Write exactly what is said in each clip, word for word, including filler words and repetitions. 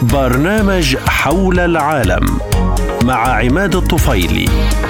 برنامج حول العالم مع عماد الطفيلي.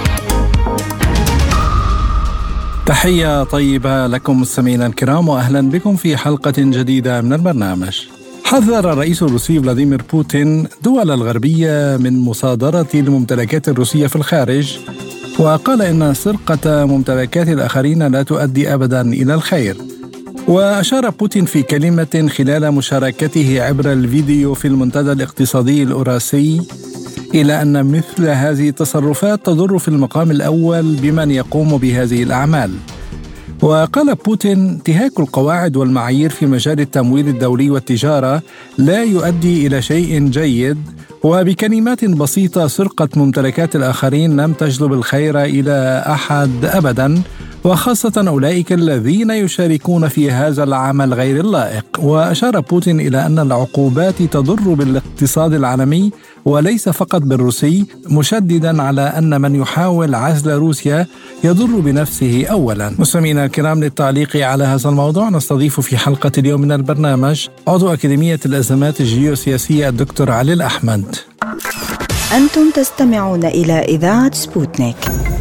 تحية طيبة لكم مستمعينا الكرام، وأهلا بكم في حلقة جديدة من البرنامج. حذر الرئيس الروسي فلاديمير بوتين دول الغربية من مصادرة الممتلكات الروسية في الخارج، وقال إن سرقة ممتلكات الآخرين لا تؤدي أبدا إلى الخير. وأشار بوتين في كلمة خلال مشاركته عبر الفيديو في المنتدى الاقتصادي الأوراسي إلى أن مثل هذه التصرفات تضر في المقام الأول بمن يقوم بهذه الأعمال. وقال بوتين: انتهاك القواعد والمعايير في مجال التمويل الدولي والتجارة لا يؤدي إلى شيء جيد، وبكلمات بسيطة سرقة ممتلكات الآخرين لم تجلب الخير إلى أحد أبدا، وخاصة أولئك الذين يشاركون في هذا العمل غير اللائق. وأشار بوتين إلى أن العقوبات تضر بالاقتصاد العالمي وليس فقط بالروسي، مشددا على أن من يحاول عزل روسيا يضر بنفسه أولا. مستمعينا الكرام، للتعليق على هذا الموضوع نستضيف في حلقة اليوم من البرنامج عضو أكاديمية الأزمات الجيوسياسية الدكتور علي الأحمد. أنتم تستمعون إلى إذاعة سبوتنيك.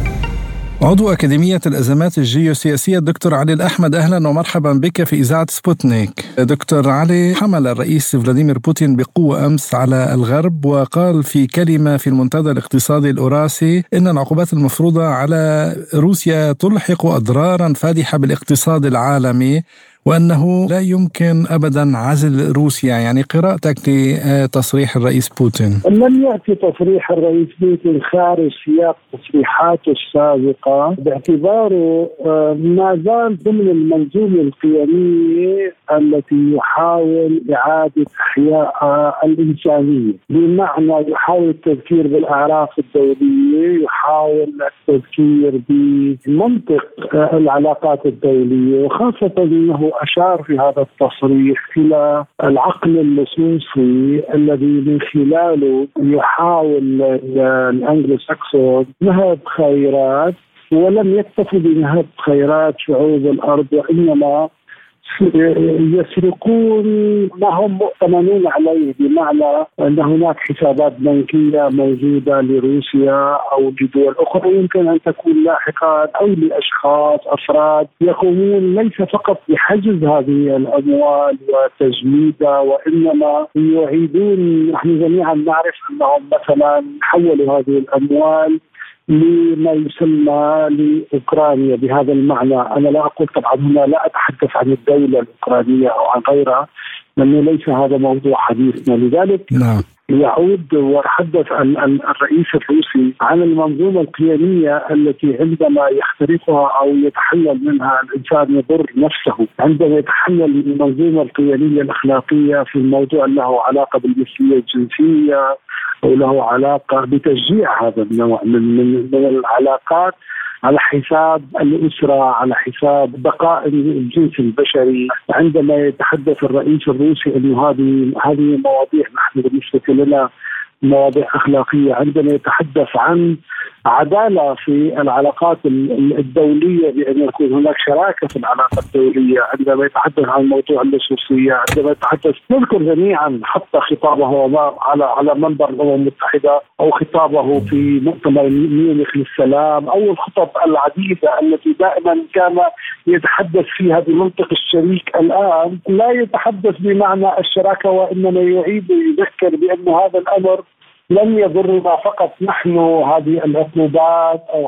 عضو أكاديمية الأزمات الجيوسياسية الدكتور علي الأحمد، أهلا ومرحبا بك في إذاعة سبوتنيك. دكتور علي، حمل الرئيس فلاديمير بوتين بقوة أمس على الغرب، وقال في كلمة في المنتدى الاقتصادي الأوراسي إن العقوبات المفروضة على روسيا تلحق أضرارا فادحة بالاقتصاد العالمي، وأنه لا يمكن أبدا عزل روسيا. يعني قراءتك لتصريح الرئيس بوتين. لم يأتي تصريح الرئيس بوتين خارج سياق تصريحاته السابقة، باعتباره ما زال ضمن المنظومة القيمية التي يحاول إعادة إحياء الإنسانية، بمعنى يحاول التذكير بالأعراف الدولية، يحاول التذكير بمنطق العلاقات الدولية، وخاصة أنه أشار في هذا التصريح إلى العقل اللصوصي الذي من خلاله يحاول الأنجلو ساكسون نهب خيرات، ولم يكتفوا بنهب خيرات شعوب الأرض، وإنما يسرقون ما هم مؤتمنون عليه، بمعنى أن هناك حسابات بنكية موجودة لروسيا أو لدول أخرى يمكن أن تكون لاحقا، أو لأشخاص أفراد يقومون ليس فقط بحجز هذه الأموال وتجميدها، وإنما يعيدون. نحن جميعا نعرف أنهم مثلا حولوا هذه الأموال لما يسمى لأوكرانيا بهذا المعنى. أنا لا أقول طبعا هنا، لا أتحدث عن الدولة الأوكرانية أو عن غيرها، لأنه ليس هذا موضوع حديثنا. لذلك نعم. يعود ويتحدث الرئيس الروسي عن المنظومة القيمية التي عندما يخترقها أو يتحلل منها الإنسان يضر نفسه. عندما يتحلل من المنظومة القيمية الأخلاقية في الموضوع له علاقة بالمثلية الجنسية أو له علاقة بتشجيع هذا النوع من, من, من العلاقات على حساب الأسرة، على حساب بقاء الجنس البشري. عندما يتحدث الرئيس الروسي أنه هذه هذه مواضيع نحن بالنسبة لنا مواضيع أخلاقية، عندما يتحدث عن عدالة في العلاقات الدولية بأن يكون هناك شراكة في العلاقة الدولية، عندما يتحدث عن موضوع اللصوصية، عندما يتحدث نذكر جميعا حتى خطابه على على منبر الأمم المتحدة أو خطابه في مؤتمر ميونخ للسلام أو الخطب العديدة التي دائما كان يتحدث فيها بمنطق الشريك. الآن لا يتحدث بمعنى الشراكة، وإنما يعيد ويذكر بأن هذا الأمر لن يضرنا فقط نحن. هذه العقوبات أو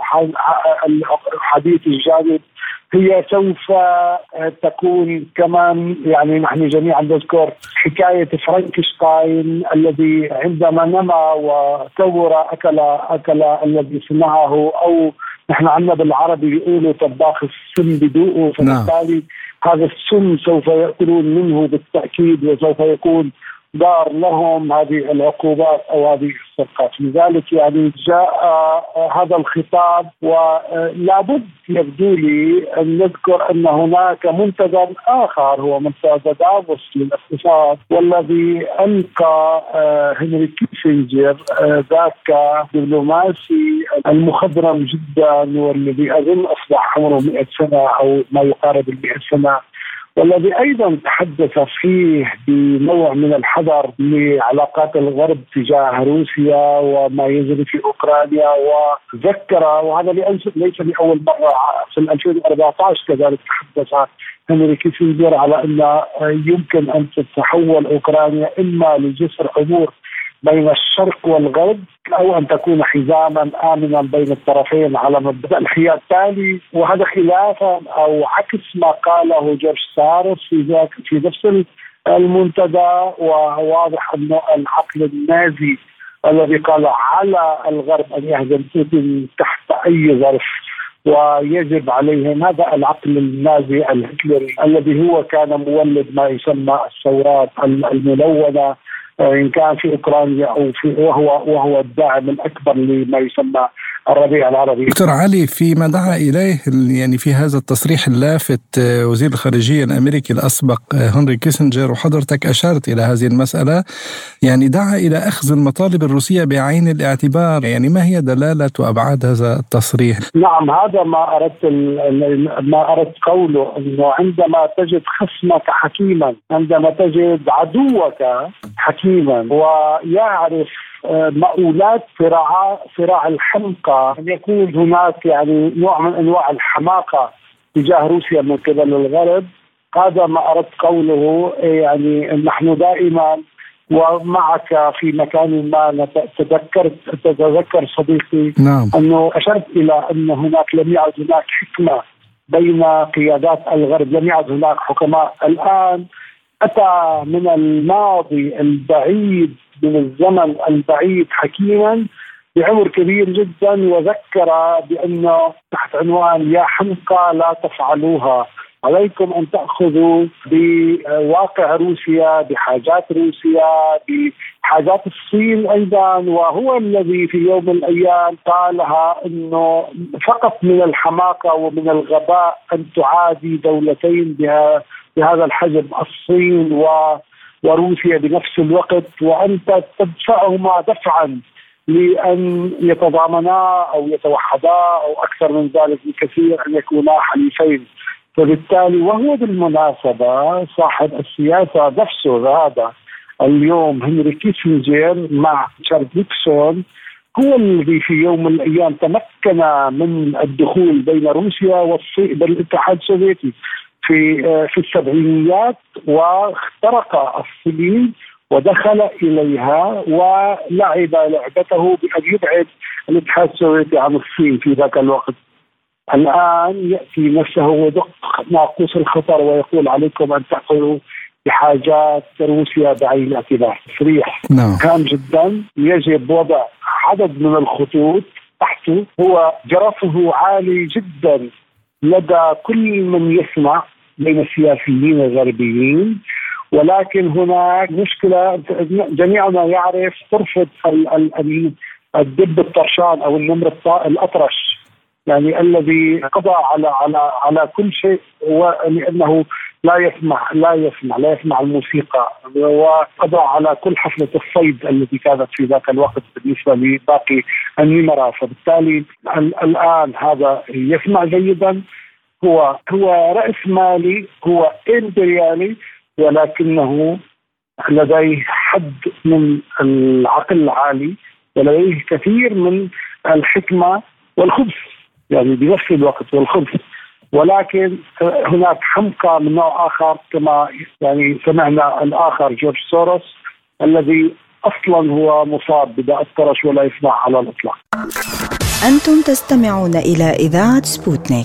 حديث الجانب هي سوف تكون كمان، يعني نحن جميعا نذكر حكاية فرانكشتاين الذي عندما نما وثور أكل أكل الذي صنعه، أو نحن عندنا بالعربي بيقولوا طباخ السم بدوقه، فبالتالي هذا السم سوف يأكلون منه بالتأكيد، وسوف يكون دار لهم هذه العقوبات أو هذه السرقات. لذلك يعني جاء هذا الخطاب، ولابد يبدو لي أن نذكر أن هناك منتدى آخر هو منتدى دافوس للاقتصاد، والذي ألقى هنري كيسنجر ذاك دبلوماسي المخضرم جدا، والذي أظن أصبح عمره مئة سنة أو ما يقارب المئة سنة، والذي أيضا تحدث فيه بنوع من الحذر لعلاقات الغرب تجاه روسيا وما يجري في أوكرانيا، وذكر، وهذا ليس لأول مرة، في ألفين وأربعة عشر كذلك تحدث هنري كيسنجر على أن يمكن أن تتحول أوكرانيا إما لجسر عبور بين الشرق والغرب أو أن تكون حزاما آمنا بين الطرفين على مبدأ الحياد التالي، وهذا خلافا أو عكس ما قاله جورج ساروس في ذاك في نفس المنتدى. وواضح أن العقل النازي الذي قال على الغرب أن يهزم بوتين تحت أي ظرف ويجب عليهم، هذا العقل النازي الهتلري الذي هو كان مولد ما يسمى الثورات الملونة إن كان في أوكرانيا أو في وهو وهو الداعم الأكبر لما يسمى الربيع العربي. دكتور علي، فيما دعا إليه يعني في هذا التصريح اللافت وزير الخارجية الأمريكي الأسبق هنري كيسنجر، وحضرتك أشرت إلى هذه المسألة، يعني دعا إلى أخذ المطالب الروسية بعين الاعتبار، يعني ما هي دلالة وأبعاد هذا التصريح؟ نعم، هذا ما أردت ما أردت قوله، أنه عندما تجد خصمك حكيما، عندما تجد عدوك حكيما ويعرف مؤولات صراع صراع الحمقى، أن يكون هناك يعني نوع من أنواع الحماقة تجاه روسيا من قبل الغرب، هذا ما أردت قوله. يعني نحن دائما ومعك في مكان ما تذكرت تتذكر صديقي نعم. أنه أشرت إلى أن هناك لم يعد هناك حكمة بين قيادات الغرب، لم يعد هناك حكماء. الآن أتى من الماضي البعيد، من الزمن البعيد حكيما بعمر كبير جدا، وذكر بأنه تحت عنوان يا حمقى لا تفعلوها، عليكم أن تأخذوا بواقع روسيا، بحاجات روسيا، بحاجات الصين أيضا. وهو الذي في يوم من الأيام قالها أنه فقط من الحماقة ومن الغباء أن تعادي دولتين بها بهذا الحجم، الصين و وروسيا بنفس الوقت، وأنت تدفعهما دفعا لأن يتضامنا أو يتوحدا أو أكثر من ذلك بكثير أن يكونا حليفين. فبالتالي وهو بالمناسبة صاحب السياسة نفسه هذا اليوم هنري كيسنجر مع ريتشارد نيكسون هو الذي في يوم من الأيام تمكن من الدخول بين روسيا والاتحاد السوفيتي في في السبعينيات، واخترق الصين ودخل إليها ولعب لعبته بأن يبعد الاتحاد السوفيتي عن الصين في ذاك الوقت. الآن يأتي نفسه ودق ناقوس الخطر ويقول عليكم أن تأخذوا بحاجات روسيا بعين الاعتبار. تصريح هام جدا، يجب وضع عدد من الخطوط تحته، هو جرفه عالي جدا لدى كل من يسمع بين السياسيين الغربيين، ولكن هناك مشكلة جميعنا يعرف ترفض الدب الطرشان أو النمر الأطرش، يعني الذي قضى على على على كل شيء، ولأنه لا يسمع لا يسمع لا يسمع الموسيقى، وقضى على كل حفلة الصيد التي كانت في ذاك الوقت بالنسبة لباقي النمرة. فبالتالي الآن هذا يسمع جيدا، هو هو رأس مالي، هو إمبريالي، ولكنه لديه حد من العقل العالي ولديه كثير من الحكمة والخبث، يعني بنفس الوقت والخبث، ولكن هناك حمقى من نوع آخر كما يعني سمعنا الآخر جورج سوروس الذي أصلا هو مصاب بداء الطرش ولا يسمع على الإطلاق. أنتم تستمعون إلى إذاعة سبوتنيك.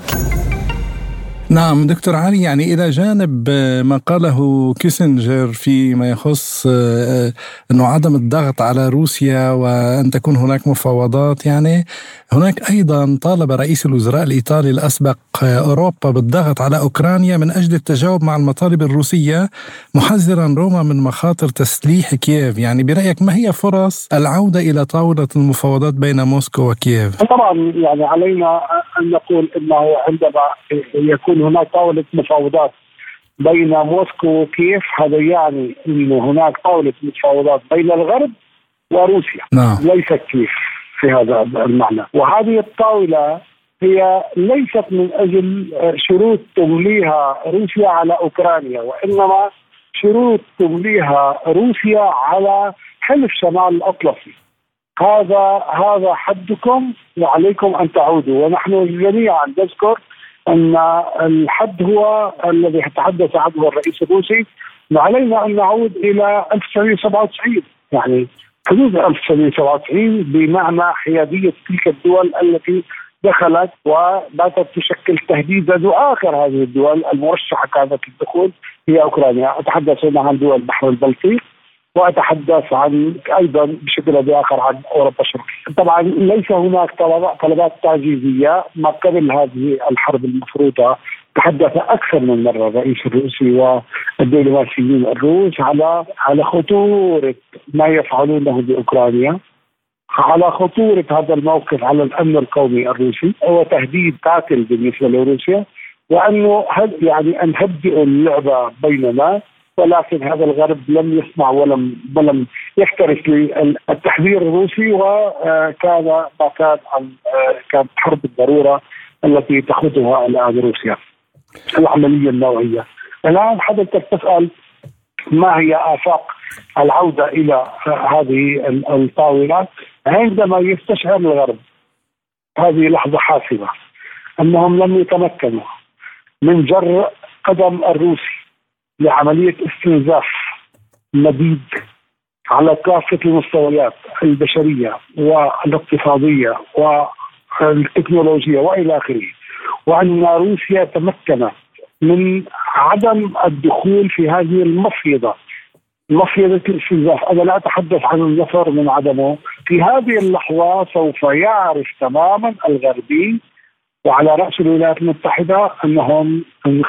نعم دكتور علي، يعني إلى جانب ما قاله كيسنجر فيما يخص أنه عدم الضغط على روسيا وأن تكون هناك مفاوضات، يعني هناك أيضا طالب رئيس الوزراء الإيطالي الأسبق أوروبا بالضغط على أوكرانيا من أجل التجاوب مع المطالب الروسية، محذرا روما من مخاطر تسليح كييف. يعني برأيك ما هي فرص العودة إلى طاولة المفاوضات بين موسكو وكييف؟ طبعا يعني علينا أن نقول أنه عندما يكون هناك طاولة مفاوضات بين موسكو وكييف، هذا يعني أن هناك طاولة مفاوضات بين الغرب وروسيا، نعم. ليس كييف في هذا المعنى. وهذه الطاولة هي ليست من أجل شروط تمليها روسيا على أوكرانيا، وإنما شروط تمليها روسيا على حلف شمال الأطلسي. هذا هذا حدكم وعليكم أن تعودوا. ونحن جميعا نذكر أن الحد هو الذي تحدث عنه الرئيس الروسي، وعلينا أن نعود إلى ألف وتسعمائة وسبعة وتسعين، يعني حدود ألف وتسعمائة وسبعة وتسعين، بمعنى حيادية تلك الدول التي دخلت وباتت تشكل تهديدا. وآخر هذه الدول المرشحة كانت للدخول هي أوكرانيا. أتحدث هنا عن دول البحر البلطيق، وأتحدث عن أيضا بشكل آخر عن أوروبا الشرقية. طبعا ليس هناك طلبات تعجيزية. ما قبل هذه الحرب المفروضة تحدث أكثر من مرة الرئيس الروسي والدبلوماسيين الروس على على خطورة ما يفعلونه بأوكرانيا، على خطورة هذا الموقف على الأمن القومي الروسي، هو تهديد قاتل بالنسبة لروسيا، وأنه يعني أن هدئوا اللعبة بيننا. ولكن هذا الغرب لم يسمع ولم ولم يكترث للتحذير الروسي، وكان ما كان كانت حرب الضرورة التي تخوضها الآن روسيا، العملية النوعية. الآن حضرتك تسأل ما هي آفاق العودة إلى هذه الطاولة عندما يستشعر الغرب هذه لحظة حاسمة أنهم لم يتمكنوا من جر قدم الروسي لعملية استنزاف مديد على كافة المستويات البشرية والاقتصادية والتكنولوجيا وإلى آخره، وأن روسيا تمكنت من عدم الدخول في هذه المفيضة، مفيضة الاستنزاف. أنا لا أتحدث عن الظفر من عدمه. في هذه اللحظة سوف يعرف تماما الغربي وعلى رأس الولايات المتحدة أنهم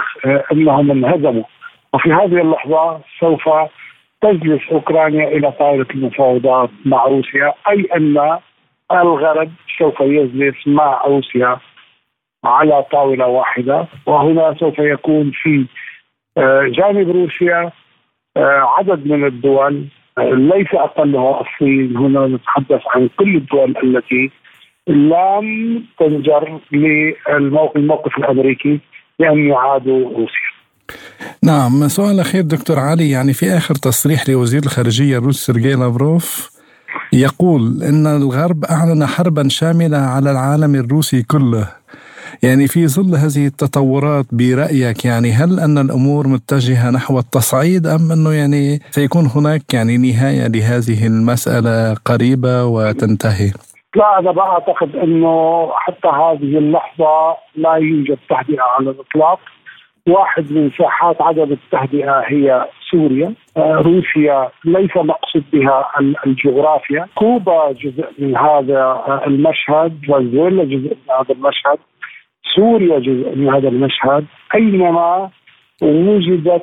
أنهم انهزموا، وفي هذه اللحظة سوف تجلس أوكرانيا إلى طاولة المفاوضات مع روسيا، أي أن الغرب سوف يجلس مع روسيا على طاولة واحدة. وهنا سوف يكون في جانب روسيا عدد من الدول ليس أقلها الصين. هنا نتحدث عن كل الدول التي لم تنجر للموقف الأمريكي لأن يعادوا روسيا. نعم، سؤال أخير دكتور علي، يعني في آخر تصريح لوزير الخارجية الروسي سيرجي لافروف يقول إن الغرب أعلن حربا شاملة على العالم الروسي كله. يعني في ظل هذه التطورات برأيك، يعني هل أن الأمور متجهة نحو التصعيد أم أنه يعني سيكون هناك يعني نهاية لهذه المسألة قريبة وتنتهي؟ لا، أنا بعتقد أنه حتى هذه اللحظة لا يوجد تهدئة على الإطلاق. واحد من ساحات عدم التهدئة هي سوريا. روسيا ليس مقصود بها الجغرافيا. كوبا جزء من هذا المشهد، فنزويلا جزء من هذا المشهد، سوريا جزء من هذا المشهد. أينما وجدت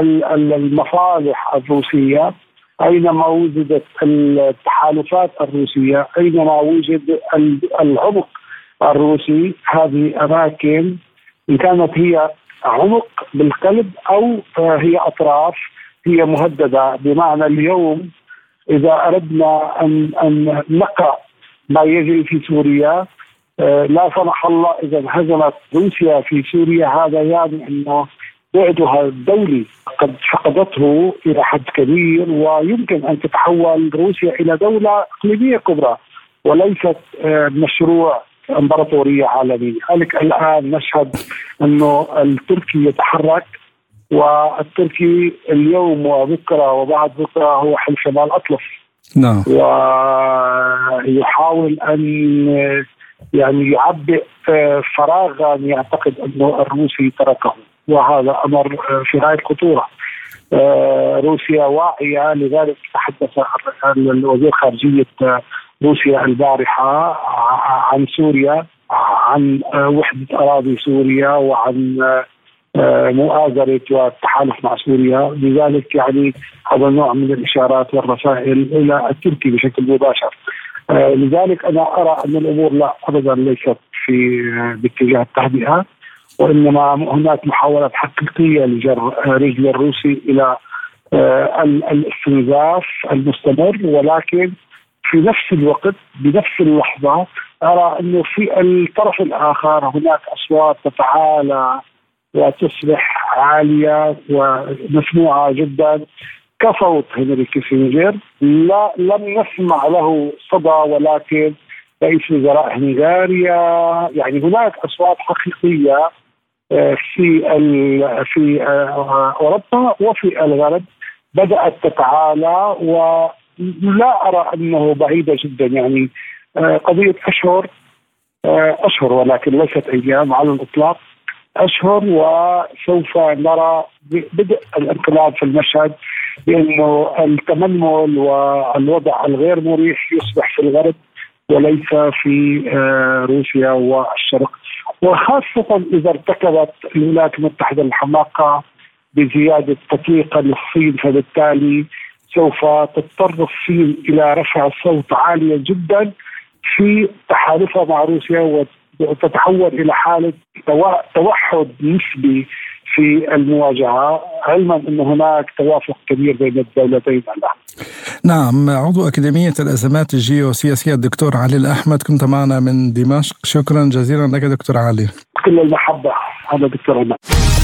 المصالح الروسية، أينما وجدت التحالفات الروسية، أينما وجد العمق الروسي، هذه أماكن إن كانت هي عمق بالقلب أو هي أطراف هي مهددة. بمعنى اليوم إذا أردنا أن أن نقع ما يجري في سوريا، لا سمح الله إذا انهزمت روسيا في سوريا، هذا يعني أنه بعدها الدولي قد فقدته إلى حد كبير، ويمكن أن تتحول روسيا إلى دولة إقليمية كبرى وليست مشروع امبراطورية عالمية. لذلك الآن نشهد أنه التركي يتحرك، والتركي اليوم وبكرة وبعد بكرة هو حلف شمال أطلسي. نعم. ويحاول أن يعني يعبئ فراغا يعتقد أنه الروسي تركه، وهذا أمر في غاية الخطورة. روسيا واعية، لذلك تحدث الوزير خارجية روسيا البارحة عن سوريا، عن وحدة أراضي سوريا، وعن مؤازرة والتحالف مع سوريا. لذلك يعني هذا النوع من الإشارات والرسائل إلى التركي بشكل مباشر. لذلك أنا أرى أن الأمور لا أبدا ليست في باتجاه التهدئة، وإنما هناك محاولة حقيقية لجر رجل الروسي إلى الاستنزاف المستمر. ولكن في نفس الوقت بنفس اللحظة أرى أنه في الطرف الآخر هناك أصوات تتعالى وتصبح عالية ومسموعة جدا كصوت هنري كيسنجر. لا لم نسمع له صدى، ولكن رئيس وزراء هنغاريا، يعني هناك أصوات حقيقية في في أوروبا وفي الغرب بدأت تتعالى، ولا أرى أنه بعيدة جدا. يعني قضية أشهر أشهر ولكن ليست أيام على الإطلاق، أشهر وسوف نرى بدء الانقلاب في المشهد، لأنه التمنمل والوضع الغير مريح يصبح في الغرب وليس في روسيا والشرق، وخاصة إذا ارتكبت الولايات المتحدة الحماقة بزيادة تطويقا للصين، فبالتالي سوف تضطر الصين إلى رفع الصوت عاليا جدا في تحالفها مع روسيا، وتتحول إلى حالة توحد نسبي في المواجهة، علما أن هناك توافق كبير بين الدولتين الآن. نعم، عضو أكاديمية الأزمات الجيوسياسية الدكتور علي الأحمد كنت معنا من دمشق، شكرا جزيلا لك دكتور علي. كل المحبة. هذا دكتور عماد.